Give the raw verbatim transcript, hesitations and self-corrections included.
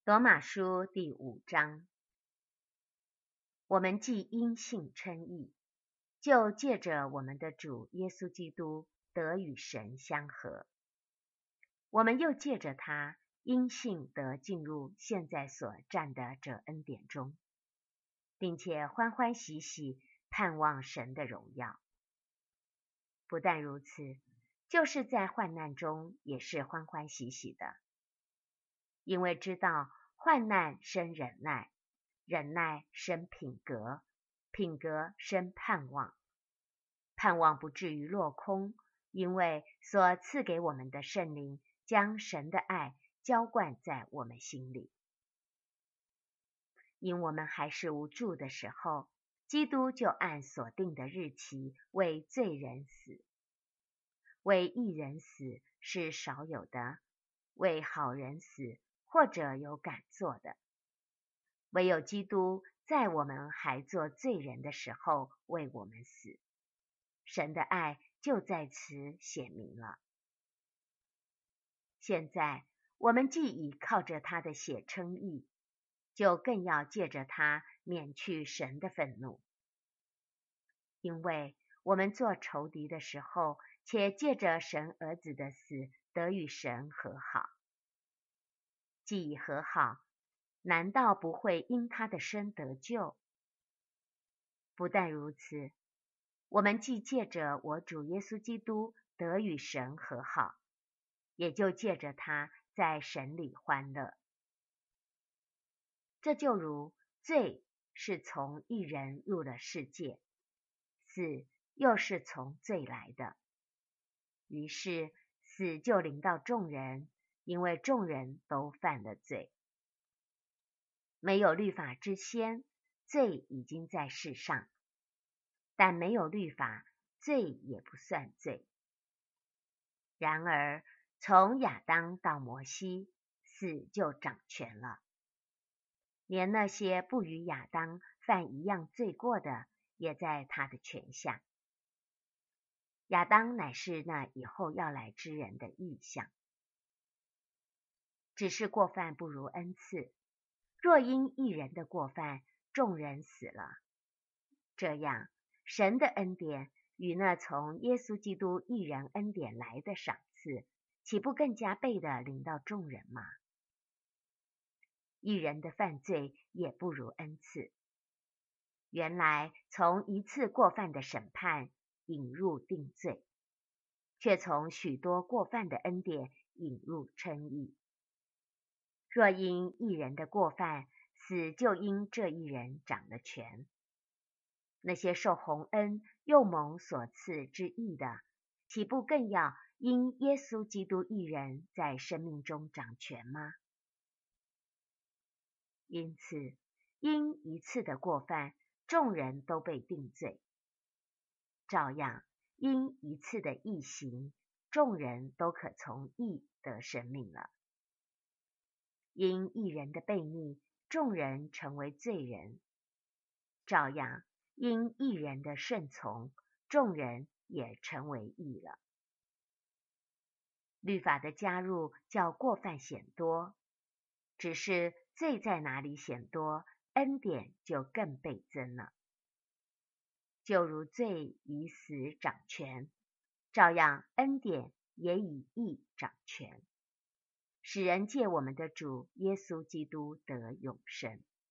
罗马书第五章，我们既因信称义，就借着我们的主耶稣基督得与神相合。我们又借着他因信得进入现在所占的这恩典中，并且欢欢喜喜盼望神的荣耀。不但如此，就是在患难中也是欢欢喜喜的，因为知道患难生忍耐，忍耐生品格，品格生盼望，盼望不至于落空，因为所赐给我们的圣灵将神的爱浇灌在我们心里。因我们还是无助的时候，基督就按所定的日期为罪人死。为义人死是少有的，为好人死或者有敢做的。唯有基督在我们还做罪人的时候为我们死，神的爱就在此显明了。现在我们既已靠着他的血称义，就更要借着他免去神的愤怒。因为我们做仇敌的时候，且借着神儿子的死得与神和好。既已和好，难道不会因他的生得救？不但如此，我们既借着我主耶稣基督得与神和好，也就借着他在神里欢乐。这就如罪是从一人入了世界，死又是从罪来的，于是死就临到众人，因为众人都犯了罪。没有律法之先，罪已经在世上，但没有律法，罪也不算罪。然而从亚当到摩西，死就掌权了，连那些不与亚当犯一样罪过的，也在他的权下。亚当乃是那以后要来之人的意象。只是过犯不如恩赐，若因一人的过犯，众人死了，这样神的恩典与那从耶稣基督一人恩典来的赏赐，岂不更加倍地临到众人吗？一人的犯罪也不如恩赐。原来从一次过犯的审判引入定罪，却从许多过犯的恩典引入称义。若因一人的过犯，死就因这一人掌了权。那些受洪恩又蒙所赐之义的，岂不更要因耶稣基督一人在生命中掌权吗？因此，因一次的过犯，众人都被定罪；照样，因一次的义行，众人都可从义得生命了。因一人的悖逆，众人成为罪人；照样，因一人的顺从，众人也成为义了。律法的加入叫过犯显多，只是罪在哪里显多，恩典就更倍增了。就如罪以死掌权，照样恩典也以义掌权，使人借我们的主耶稣基督得永生。